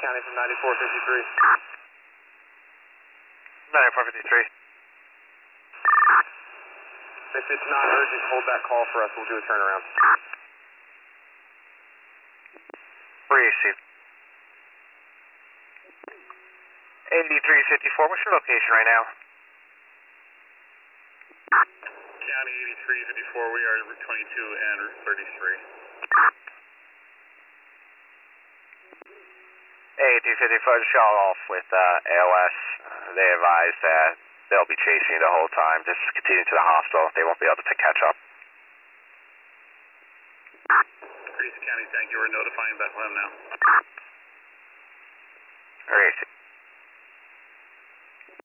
County from 9453. 9453. If it's not urgent, hold that call for us. We'll do a turnaround. Received. 8354, what's your location right now? County 8354, we are at Route 22 and Route 33. 8354, just y'all off with AOS. They advise that they'll be chasing you the whole time. Just continue to the hospital. They won't be able to catch up. Greece County, thank you. We're notifying Bethlehem now. Received.